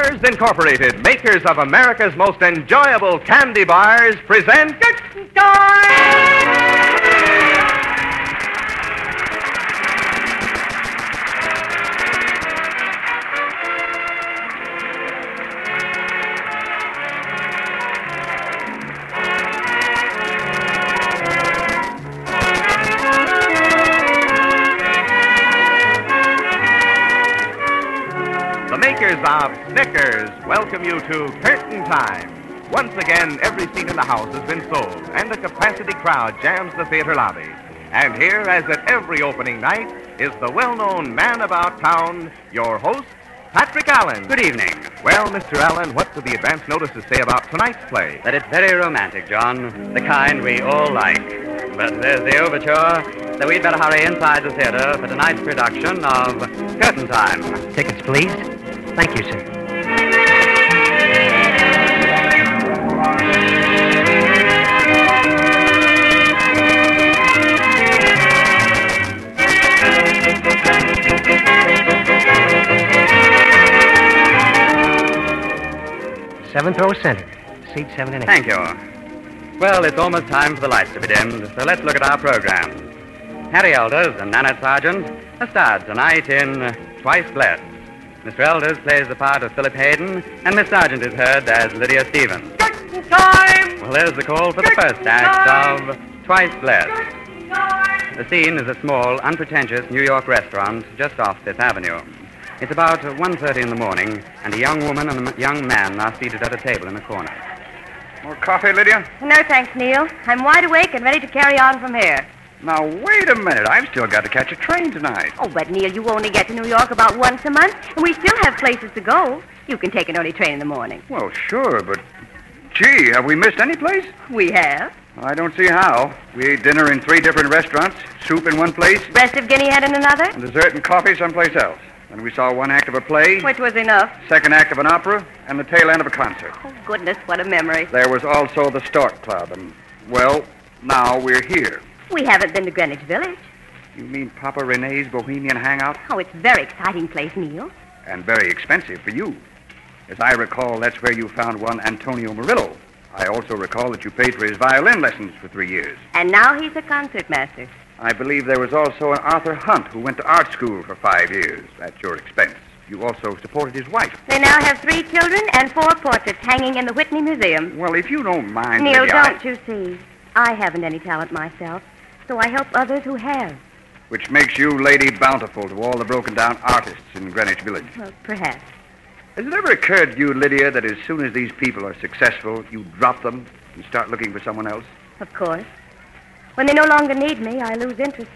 Bars Incorporated, makers of America's most enjoyable candy bars, present Curtain Time! The makers of Snickers welcome you to Curtain Time. Once again, every seat in the house has been sold, and a capacity crowd jams the theater lobby. And here, as at every opening night, is the well-known man about town, your host, Patrick Allen. Good evening. Well, Mr. Allen, what do the advance notices say about tonight's play? That it's very romantic, John. The kind we all like. But there's the overture, so we'd better hurry inside the theater for tonight's production of Curtain Time. Tickets, please. Thank you, sir. Seventh row center. Seat 7 and 8. Thank you. Well, it's almost time for the lights to be dimmed, so let's look at our program. Harry Elders and Nanette Sargent are starred tonight in Twice Blessed. Mr. Elders plays the part of Philip Hayden, and Miss Sargent is heard as Lydia Stevens. Curtain Time! Well, there's the call for the first act of Twice Blessed. The scene is a small, unpretentious New York restaurant just off Fifth Avenue. It's about 1:30 in the morning, and a young woman and a young man are seated at a table in a corner. More coffee, Lydia? No, thanks, Neil. I'm wide awake and ready to carry on from here. Now, wait a minute. I've still got to catch a train tonight. Oh, but Neil, you only get to New York about once a month, and we still have places to go. You can take an early train in the morning. Well, sure, but... Gee, have we missed any place? We have. I don't see how. We ate dinner in 3 different restaurants, soup in one place, Breast of guinea head in another, and dessert and coffee someplace else. Then we saw one act of a play, which was enough. second act of an opera, and the tail end of a concert. Oh, goodness, what a memory. There was also the Stork Club, and, well, now we're here. We haven't been to Greenwich Village. You mean Papa Rene's Bohemian Hangout? Oh, it's a very exciting place, Neil. And very expensive for you. As I recall, that's where you found one Antonio Murillo. I also recall that you paid for his violin lessons for 3 years. And now he's a concertmaster. I believe there was also an Arthur Hunt who went to art school for 5 years at your expense. You also supported his wife. They now have 3 children and 4 portraits hanging in the Whitney Museum. Well, if you don't mind, Neil, Lydia, don't you see? I haven't any talent myself, so I help others who have. Which makes you Lady Bountiful to all the broken-down artists in Greenwich Village. Well, perhaps. Has it ever occurred to you, Lydia, that as soon as these people are successful, you drop them and start looking for someone else? Of course. When they no longer need me, I lose interest.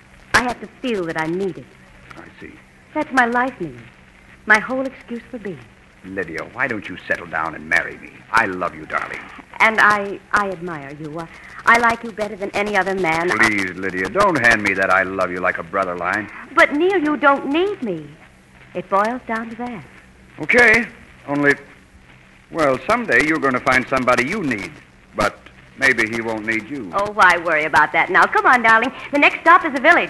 I have to feel that I'm needed. I see. That's my life, Neil. My whole excuse for being. Lydia, why don't you settle down and marry me? I love you, darling. And I admire you. I like you better than any other man. Please, Lydia, don't hand me that I love you like a brother line. But, Neil, you don't need me. It boils down to that. Okay, only, well, someday you're going to find somebody you need. But maybe he won't need you. Oh, why worry about that now? Come on, darling. The next stop is the village.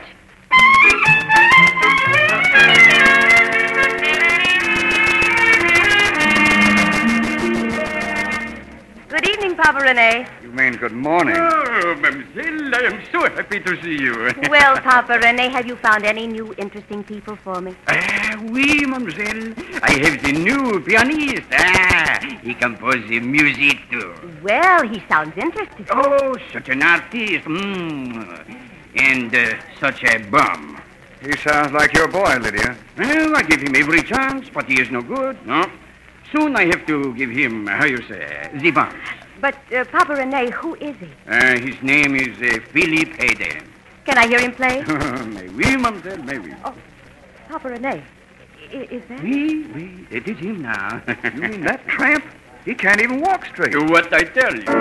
Good evening, Papa Rene. You mean good morning? Oh, mademoiselle, I am so happy to see you. Well, Papa Rene, have you found any new interesting people for me? Oui, mademoiselle. I have the new pianist. He composes the music too. Well, he sounds interesting. Oh, such an artist. And such a bum. He sounds like your boy, Lydia. Well, I give him every chance, but he is no good. No. Soon I have to give him, how you say, the bumps. But, Papa Rene, who is he? His name is Philip Hayden. Can I hear him play? Mais oui, mademoiselle, mais oui. Oh, Papa Rene, is that? Oui, oui, it is him now. You mean that tramp? He can't even walk straight. Do what I tell you,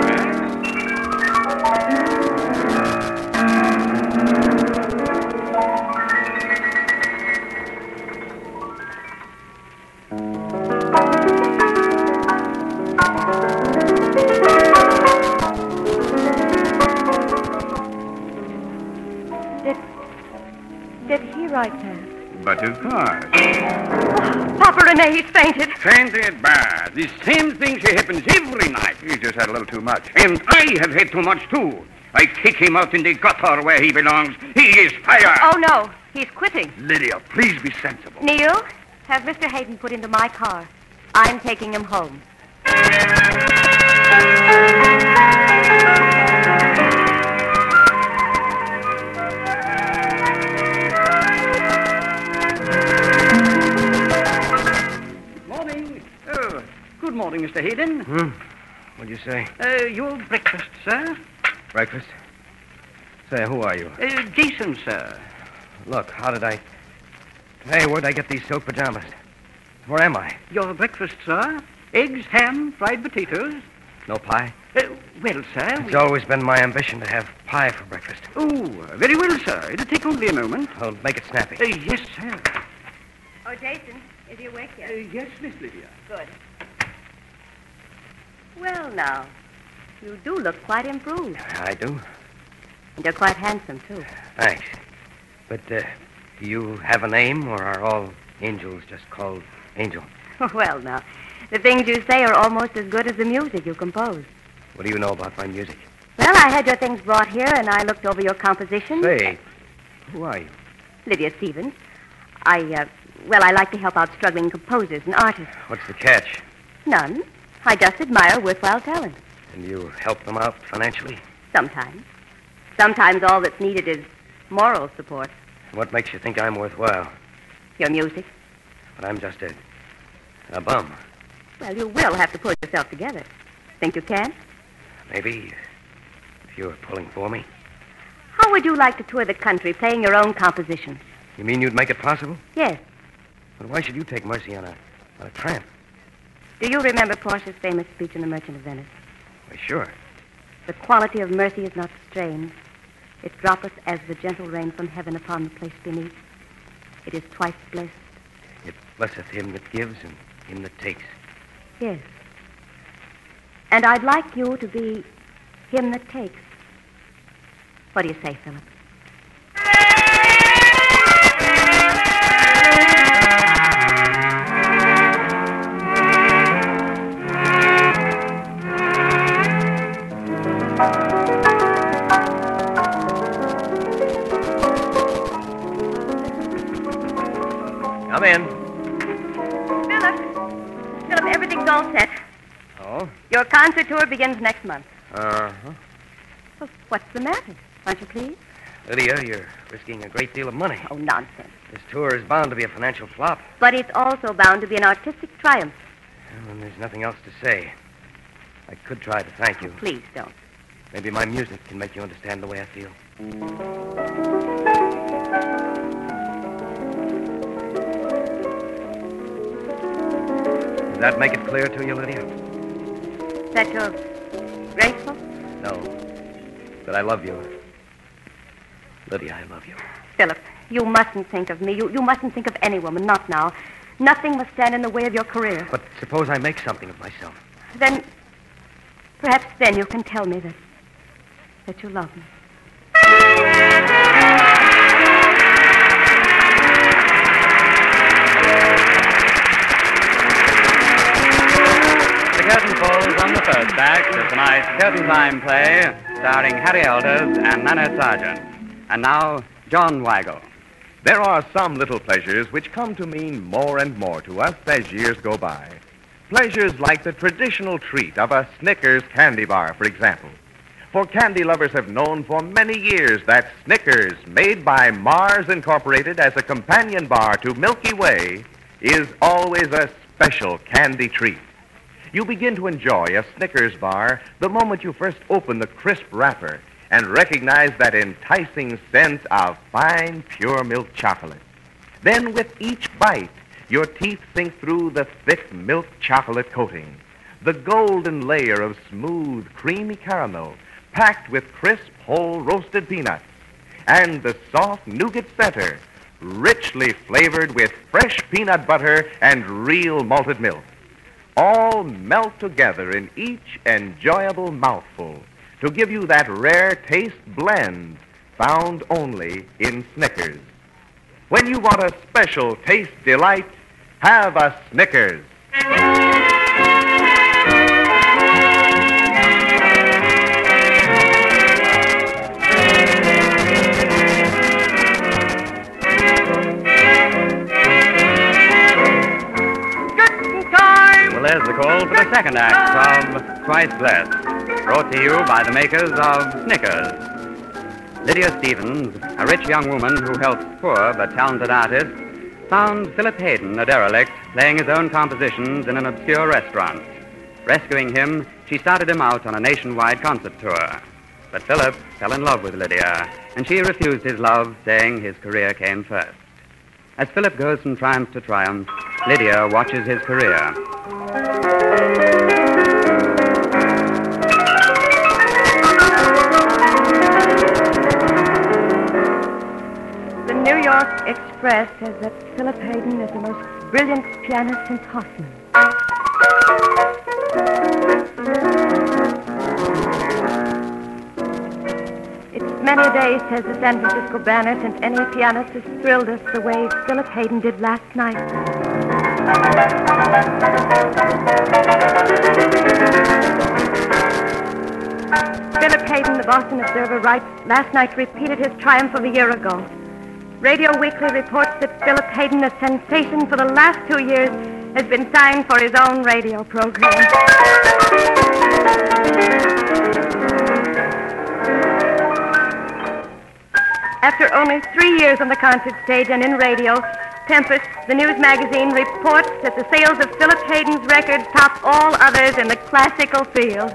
Did he write that? But of course. Papa Rene, he's fainted. Fainted, bah. The same thing happens every night. He just had a little too much. And I have had too much, too. I kick him out in the gutter where he belongs. He is fired. Oh, no. He's quitting. Lydia, please be sensible. Neil, have Mr. Hayden put into my car. I'm taking him home. Morning. Oh, good morning, Mr. Hayden. What'd you say? Your breakfast, sir. Breakfast? Say, who are you? Jason, sir. Look, how did I... Hey, where'd I get these silk pajamas? Where am I? Your breakfast, sir. Eggs, ham, fried potatoes. No pie? Well, sir. It's always been my ambition to have pie for breakfast. Oh, very well, sir. It'll take only a moment. Well, make it snappy. Yes, sir. Oh, Jason, is he awake yet? Yes, Miss Lydia. Good. Well, now, you do look quite improved. I do. And you're quite handsome, too. Thanks. But, do you have a name, or are all angels just called Angel? Well, now, the things you say are almost as good as the music you compose. What do you know about my music? Well, I had your things brought here, and I looked over your composition. Say, who are you? Lydia Stevens. I like to help out struggling composers and artists. What's the catch? None. I just admire worthwhile talent. And you help them out financially? Sometimes. Sometimes all that's needed is moral support. What makes you think I'm worthwhile? Your music. But I'm just a bum. Well, you will have to pull yourself together. Think you can? Maybe, if you were pulling for me. How would you like to tour the country playing your own compositions? You mean you'd make it possible? Yes. But why should you take mercy on a tramp? Do you remember Portia's famous speech in The Merchant of Venice? Why, sure. The quality of mercy is not strange. It droppeth as the gentle rain from heaven upon the place beneath. It is twice blessed. It blesseth him that gives and him that takes. Yes. And I'd like you to be him that takes. What do you say, Philip? Come in. Philip, everything's all set. Oh? Your concert tour begins next month. Uh-huh. Well, what's the matter? Aren't you pleased? Lydia, you're risking a great deal of money. Oh, nonsense. This tour is bound to be a financial flop. But it's also bound to be an artistic triumph. Well, and there's nothing else to say. I could try to thank you. Please don't. Maybe my music can make you understand the way I feel. Does that make it clear to you, Lydia? That you're grateful? No. That I love you. Lydia, I love you. Philip, you mustn't think of me. You mustn't think of any woman, not now. Nothing must stand in the way of your career. But suppose I make something of myself. Then, perhaps then you can tell me that you love me. The curtain falls on the first act of tonight's Curtain Time play, starring Harry Elders and Nana Sargent. And now, John Weigel. There are some little pleasures which come to mean more and more to us as years go by. Pleasures like the traditional treat of a Snickers candy bar, for example. For candy lovers have known for many years that Snickers, made by Mars Incorporated as a companion bar to Milky Way, is always a special candy treat. You begin to enjoy a Snickers bar the moment you first open the crisp wrapper and recognize that enticing scent of fine, pure milk chocolate. Then with each bite, your teeth sink through the thick milk chocolate coating, the golden layer of smooth, creamy caramel packed with crisp, whole roasted peanuts, and the soft nougat center, richly flavored with fresh peanut butter and real malted milk. All melt together in each enjoyable mouthful to give you that rare taste blend found only in Snickers. When you want a special taste delight, have a Snickers. Well, there's the call for the second act of Twice Blessed, brought to you by the makers of Snickers. Lydia Stevens, a rich young woman who helps poor but talented artists, found Philip Hayden, a derelict, playing his own compositions in an obscure restaurant. Rescuing him, she started him out on a nationwide concert tour. But Philip fell in love with Lydia, and she refused his love, saying his career came first. As Philip goes from triumph to triumph, Lydia watches his career. The New York Express says that Philip Hayden is the most brilliant pianist since Hoffman. It's many a day, says the San Francisco Banner, since any pianist has thrilled us the way Philip Hayden did last night. Philip Hayden, the Boston Observer, writes, last night repeated his triumph of a year ago. Radio Weekly reports that Philip Hayden, a sensation for the last 2 years, has been signed for his own radio program. After only 3 years on the concert stage and in radio, Tempest, the news magazine, reports that the sales of Philip Hayden's records top all others in the classical field.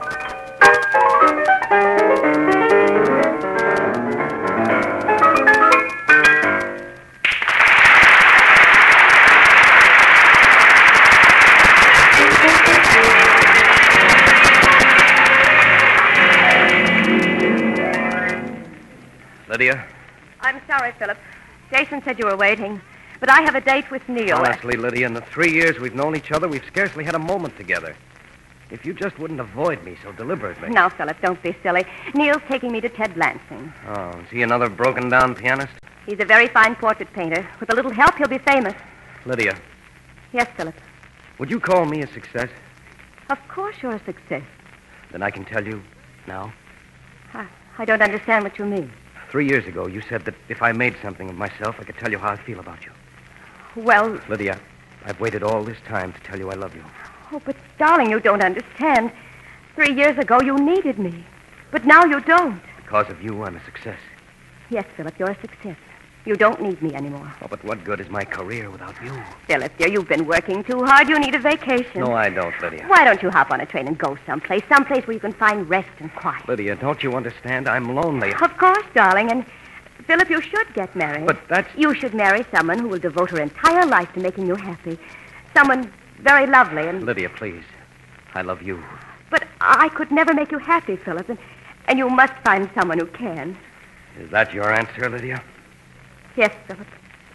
Lydia? I'm sorry, Philip. Jason said you were waiting. But I have a date with Neil. Honestly, Lydia, in the 3 years we've known each other, we've scarcely had a moment together. If you just wouldn't avoid me so deliberately. Now, Philip, don't be silly. Neil's taking me to Ted Lansing. Oh, is he another broken-down pianist? He's a very fine portrait painter. With a little help, he'll be famous. Lydia, Yes, Philip. would you call me a success? Of course you're a success. Then I can tell you now. I don't understand what you mean. 3 years ago, you said that if I made something of myself, I could tell you how I feel about you. Well, Lydia, I've waited all this time to tell you I love you. oh, but darling, you don't understand. 3 years ago, you needed me. But now you don't. Because of you, I'm a success. Yes, Philip, you're a success. You don't need me anymore. Oh, but what good is my career without you? Philip, dear, you've been working too hard. You need a vacation. No, I don't, Lydia. Why don't you hop on a train and go someplace where you can find rest and quiet? Lydia, don't you understand? I'm lonely. Of course, darling, and Philip, you should get married. But that's... You should marry someone who will devote her entire life to making you happy. Someone very lovely and... Lydia, please. I love you. But I could never make you happy, Philip, and you must find someone who can. Is that your answer, Lydia? Yes, Philip.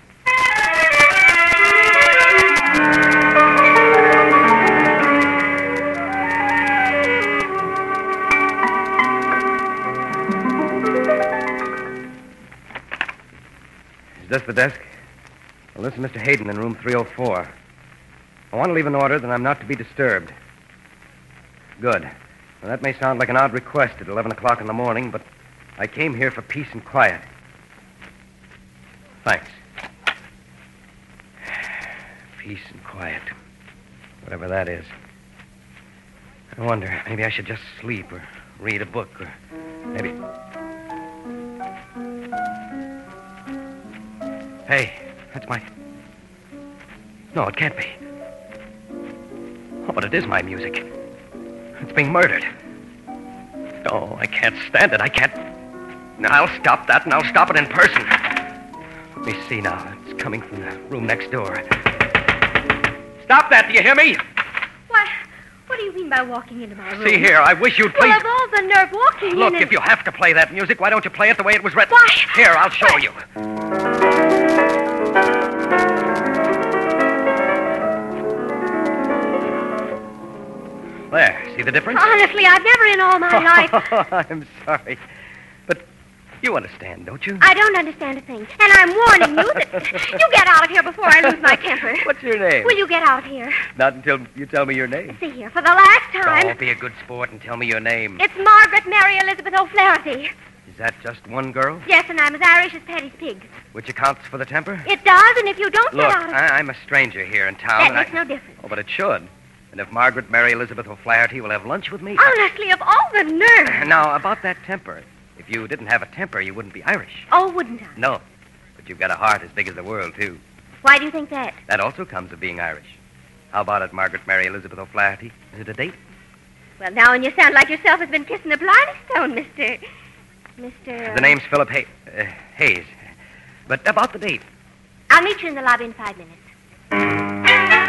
Is this the desk? Well, this is Mr. Hayden in room 304. I want to leave an order that I'm not to be disturbed. Good. Now, that may sound like an odd request at 11 o'clock in the morning, but I came here for peace and quiet. Thanks. Peace and quiet. Whatever that is. I wonder, maybe I should just sleep or read a book or maybe... Hey, that's my... No, it can't be. Oh, but it is my music. It's being murdered. Oh, I can't stand it. I can't... Now, I'll stop that, and I'll stop it in person. Let me see now. It's coming from the room next door. Stop that, do you hear me? Why, what do you mean by walking into my room? See here, I wish you'd please... Well, of all the nerve walking Look, in and... if you have to play that music, why don't you play it the way it was written? Why? Here, I'll show you. There, see the difference? Honestly, I've never in all my life... I'm sorry. But You understand, don't you? I don't understand a thing. And I'm warning you that you get out of here before I lose my temper. What's your name? Will you get out of here? Not until you tell me your name. See here, for the last time. Don't be a good sport and tell me your name. It's Margaret Mary Elizabeth O'Flaherty. Is that just one girl? Yes, and I'm as Irish as Paddy's pig. Which accounts for the temper? It does, and if you don't Look, get out of I'm a stranger here in town. that and makes no difference. Oh, but it should. And if Margaret Mary Elizabeth O'Flaherty will have lunch with me... Honestly, of all the nerve. Now, about that temper. If you didn't have a temper, you wouldn't be Irish. Oh, wouldn't I? No. But you've got a heart as big as the world, too. Why do you think that? That also comes of being Irish. How about it, Margaret Mary Elizabeth O'Flaherty? Is it a date? Well, now, and you sound like yourself has been kissing a blarney stone, Mr. The name's Philip Hayes. But about the date. I'll meet you in the lobby in 5 minutes.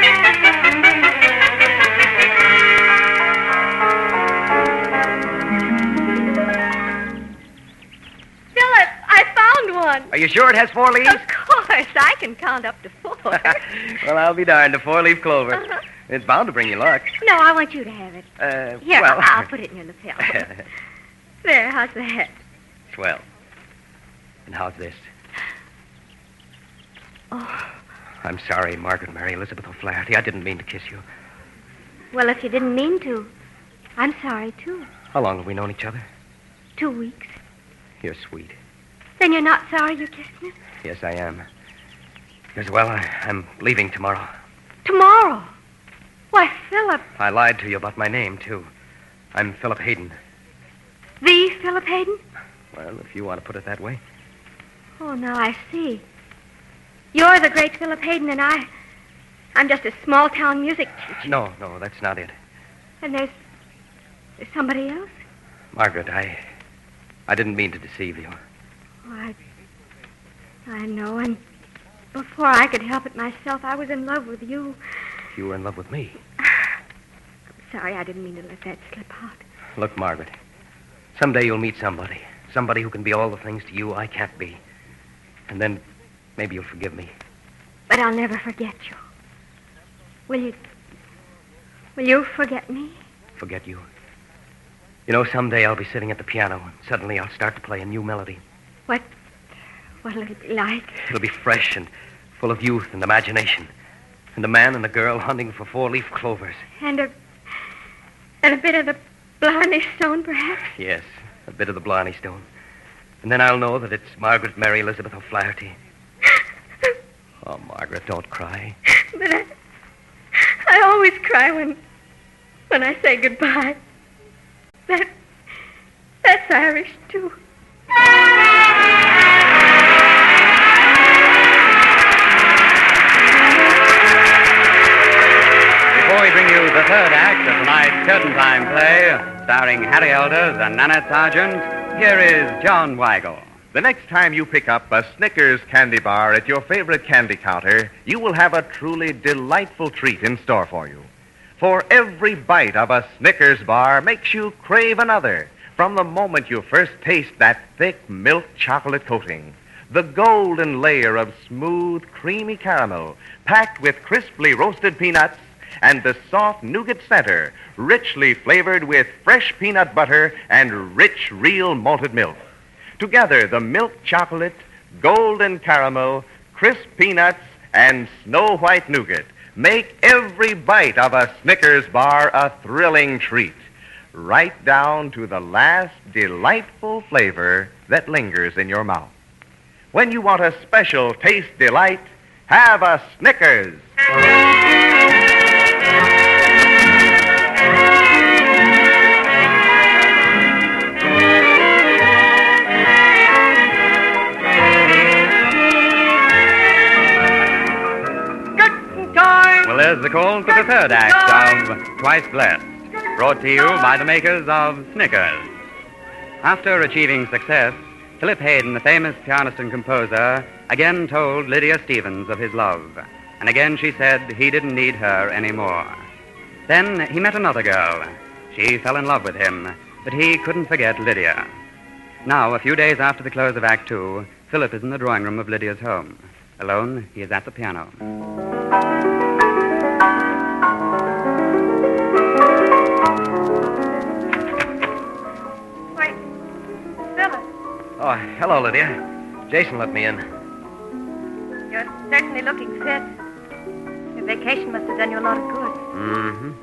Philip, I found one. Are you sure it has 4 leaves? Of course, I can count up to 4. Well, I'll be darned. A 4-leaf clover. Uh-huh. It's bound to bring you luck. No, I want you to have it. Here, well... I'll put it in your lapel. There, how's that? Swell. And how's this? Oh, I'm sorry, Margaret Mary Elizabeth O'Flaherty. I didn't mean to kiss you. well, if you didn't mean to, I'm sorry, too. How long have we known each other? 2 weeks. You're sweet. Then you're not sorry you kissed me? Yes, I am. Because, well, I'm leaving tomorrow. Tomorrow? Why, Philip, I lied to you about my name, too. I'm Philip Hayden. the Philip Hayden? Well, if you want to put it that way. Oh, now I see. You're the great Philip Hayden, and I'm just a small-town music teacher. No, that's not it. And there's somebody else? Margaret, I didn't mean to deceive you. Oh, I know, and before I could help it myself, I was in love with you. You were in love with me. Sorry, I didn't mean to let that slip out. Look, Margaret, someday you'll meet somebody who can be all the things to you I can't be. And then maybe you'll forgive me. But I'll never forget you. Will you forget me? Forget you? You know, someday I'll be sitting at the piano, and suddenly I'll start to play a new melody. What'll it be like? It'll be fresh and full of youth and imagination. And a man and a girl hunting for 4-leaf clovers. And a bit of the Blarney Stone, perhaps? Yes, a bit of the Blarney Stone. And then I'll know that it's Margaret Mary Elizabeth O'Flaherty. Oh, Margaret, don't cry. But I always cry when I say goodbye. That's Irish, too. Before we bring you the third act of tonight's Curtain Time play, starring Harry Elders and Nanette Sargent, here is John Weigel. The next time you pick up a Snickers candy bar at your favorite candy counter, you will have a truly delightful treat in store for you. For every bite of a Snickers bar makes you crave another from the moment you first taste that thick milk chocolate coating, the golden layer of smooth, creamy caramel packed with crisply roasted peanuts, and the soft nougat center, richly flavored with fresh peanut butter and rich, real malted milk. Together, the milk chocolate, golden caramel, crisp peanuts, and snow white nougat make every bite of a Snickers bar a thrilling treat, right down to the last delightful flavor that lingers in your mouth. When you want a special taste delight, have a Snickers. Well, there's the call for the third act of Twice Blessed, brought to you by the makers of Snickers. After achieving success, Philip Hayden, the famous pianist and composer, again told Lydia Stevens of his love. And again she said he didn't need her anymore. Then he met another girl. She fell in love with him, but he couldn't forget Lydia. Now, a few days after the close of Act Two, Philip is in the drawing room of Lydia's home. Alone, he is at the piano. Why, Philip. Oh, Hello, Lydia. Jason let me in. You're certainly looking fit. Your vacation must have done you a lot of good. Mm-hmm.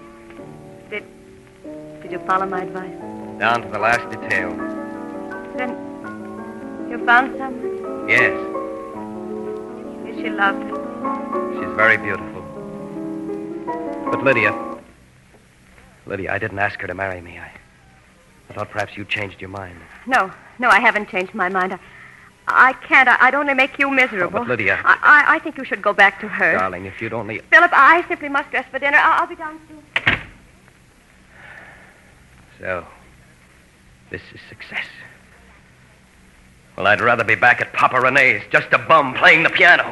Did you follow my advice? Down to the last detail. Then you found someone? Yes. Is she lovely? She's very beautiful. But Lydia, I didn't ask her to marry me. I thought perhaps you changed your mind. No, I haven't changed my mind. I can't. I'd only make you miserable. Oh, but Lydia. I think you should go back to her. Darling, if you'd only... Philip, I simply must dress for dinner. I'll be down soon. So, this is success. Well, I'd rather be back at Papa Rene's, just a bum playing the piano.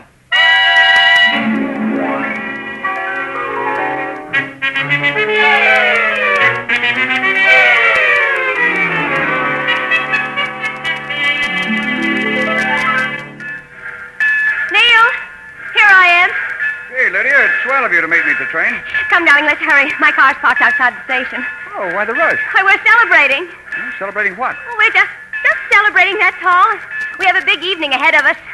Lydia, it's swell of you to meet me at the train. Come, darling, let's hurry. My car's parked outside the station. Oh, why the rush? Why, we're celebrating. Celebrating what? Oh, we're just celebrating, that's all. We have a big evening ahead of us.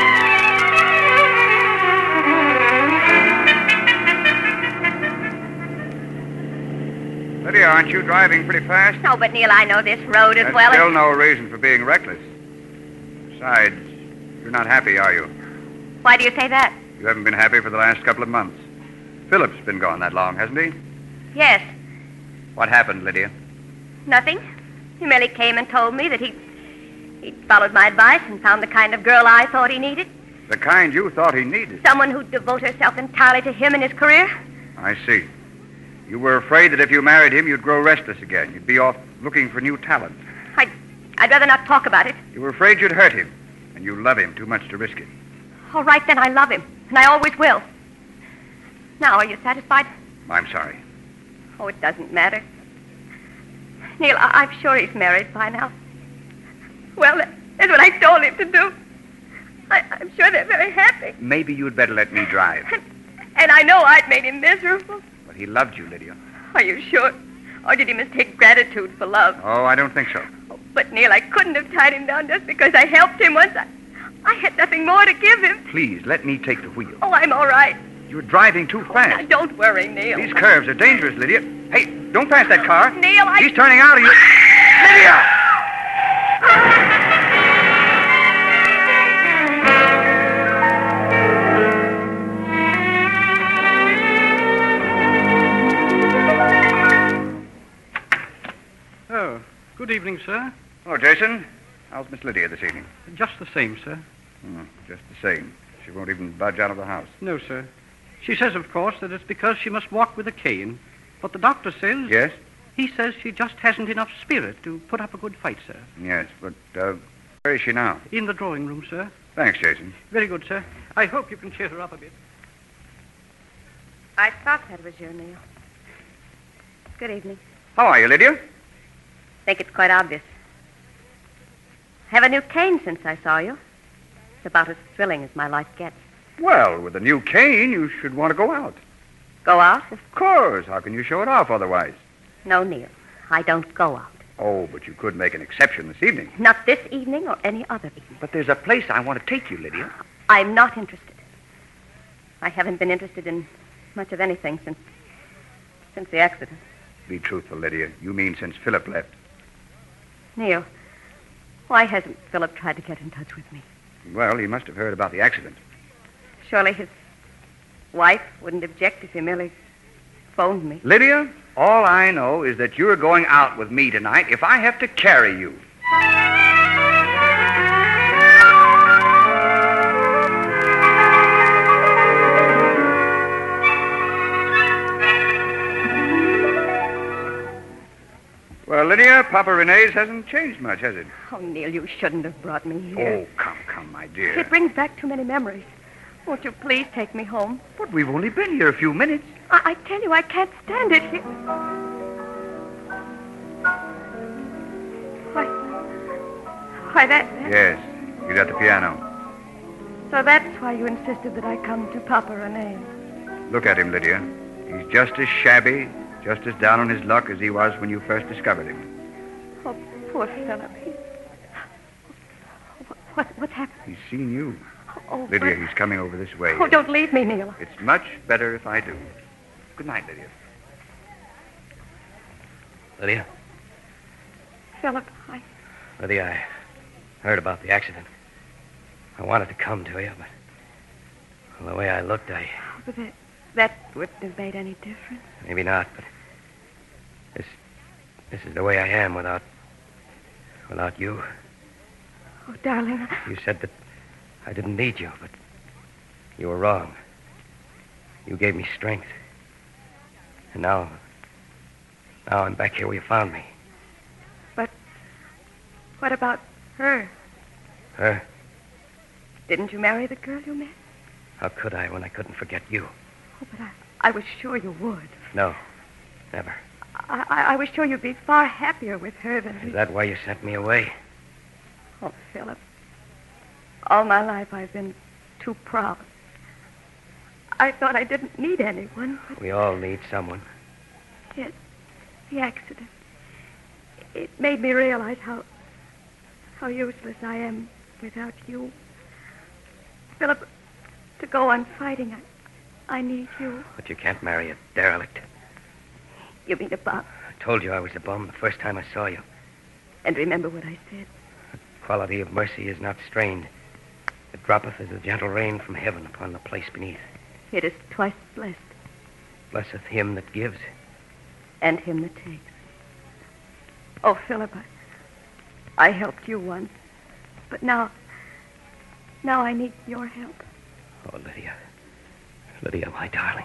Lydia, aren't you driving pretty fast? No, but Neil, I know this road as That's well still as... no reason for being reckless. Besides, you're not happy, are you? Why do you say that? You haven't been happy for the last couple of months. Philip's been gone that long, hasn't he? Yes. What happened, Lydia? Nothing. He merely came and told me that he'd followed my advice and found the kind of girl I thought he needed. The kind you thought he needed? Someone who'd devote herself entirely to him and his career. I see. You were afraid that if you married him, you'd grow restless again. You'd be off looking for new talent. I'd rather not talk about it. You were afraid you'd hurt him, and you love him too much to risk it. All right, then, I love him, and I always will. Now, are you satisfied? I'm sorry. Oh, it doesn't matter. Neil, I'm sure he's married by now. Well, that's what I told him to do. I'm sure they're very happy. Maybe you'd better let me drive. And I know I'd made him miserable. But he loved you, Lydia. Are you sure? Or did he mistake gratitude for love? Oh, I don't think so. Oh, but, Neil, I couldn't have tied him down just because I helped him once. I had nothing more to give him. Please, let me take the wheel. Oh, I'm all right. You're driving too fast. Now, don't worry, Neil. These curves are dangerous, Lydia. Hey, don't pass that car. Neil, He's turning out of you. Lydia! Oh, good evening, sir. Hello, Jason. How's Miss Lydia this evening? Just the same, sir. Just the same. She won't even budge out of the house. No, sir. She says, of course, that it's because she must walk with a cane. But the doctor says... Yes? He says she just hasn't enough spirit to put up a good fight, sir. Yes, but where is she now? In the drawing room, sir. Thanks, Jason. Very good, sir. I hope you can cheer her up a bit. I thought that was you, Neil. Good evening. How are you, Lydia? Think it's quite obvious. I have a new cane since I saw you. It's about as thrilling as my life gets. Well, with a new cane, you should want to go out. Go out? Of course. How can you show it off otherwise? No, Neil. I don't go out. Oh, but you could make an exception this evening. Not this evening or any other evening. But there's a place I want to take you, Lydia. I'm not interested. I haven't been interested in much of anything since the accident. Be truthful, Lydia. You mean since Philip left. Neil, why hasn't Philip tried to get in touch with me? Well, he must have heard about the accident. Surely his wife wouldn't object if he merely phoned me. Lydia, all I know is that you're going out with me tonight if I have to carry you. Well, Lydia, Papa Rene's hasn't changed much, has it? Oh, Neil, you shouldn't have brought me here. Oh, come, my dear. It brings back too many memories. Won't you please take me home? But we've only been here a few minutes. I tell you, I can't stand it here. Why, that... Yes, he's at the piano. So that's why you insisted that I come to Papa Rene. Look at him, Lydia. He's just as shabby, just as down on his luck as he was when you first discovered him. Oh, poor Philip. What's happened? He's seen you. Oh, Lydia, Bert. he's coming over this way. Oh, don't leave me, Neil. It's much better if I do. Good night, Lydia. Lydia? Philip, Lydia, I heard about the accident. I wanted to come to you, but the way I looked, But that wouldn't have made any difference. maybe not, but this is the way I am without you. Oh, darling. You said that I didn't need you, but you were wrong. You gave me strength. And now I'm back here where you found me. But what about her? Her? Didn't you marry the girl you met? How could I when I couldn't forget you? Oh, but I was sure you would. No, never. I was sure you'd be far happier with her than Is that why you sent me away? Oh, Philip. All my life I've been too proud. I thought I didn't need anyone, but We all need someone. yet the accident. It made me realize how useless I am without you. Philip, to go on fighting, I need you. But you can't marry a derelict. You mean a bum. I told you I was a bum the first time I saw you. And remember what I said. Quality of mercy is not strained. It droppeth as a gentle rain from heaven upon the place beneath. It is twice blessed, Blesseth him that gives. and him that takes. Oh, Philip, I helped you once, but now I need your help. Oh, Lydia. Lydia, my darling.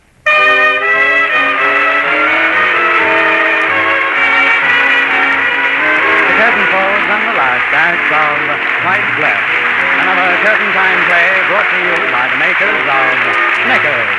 The curtain falls on the last act of Twice Blessed, another curtain time play brought to you by the makers of Snickers.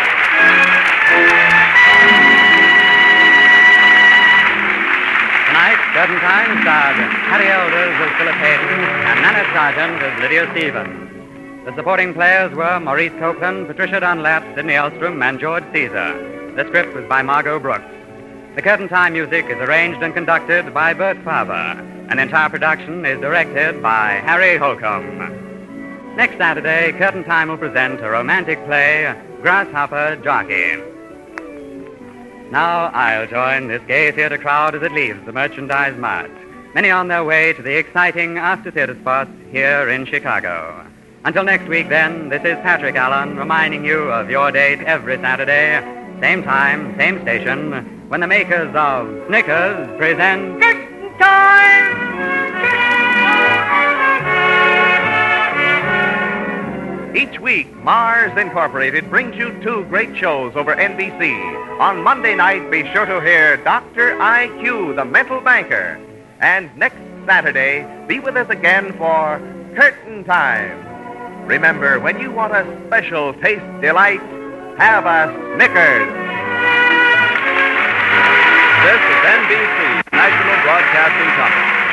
Tonight, curtain time starred Harry Elders as Philip Hayden and Nanette Sargent as Lydia Stevens. The supporting players were Maurice Copeland, Patricia Dunlap, Sidney Elstrom, and George Caesar. The script was by Margot Brooks. The curtain time music is arranged and conducted by Bert Faber. An entire production is directed by Harry Holcomb. Next Saturday, Curtain Time will present a romantic play, Grasshopper Jockey. Now I'll join this gay theater crowd as it leaves the Merchandise Mart. Many on their way to the exciting after-theater spots here in Chicago. Until next week, then, this is Patrick Allen reminding you of your date every Saturday, same time, same station, when the makers of Snickers present Curtain Time! Each week, Mars Incorporated brings you two great shows over NBC. On Monday night, be sure to hear Dr. IQ, the mental banker. And next Saturday, be with us again for Curtain Time. Remember, when you want a special taste delight, have a Snickers. This is NBC, National Broadcasting Company.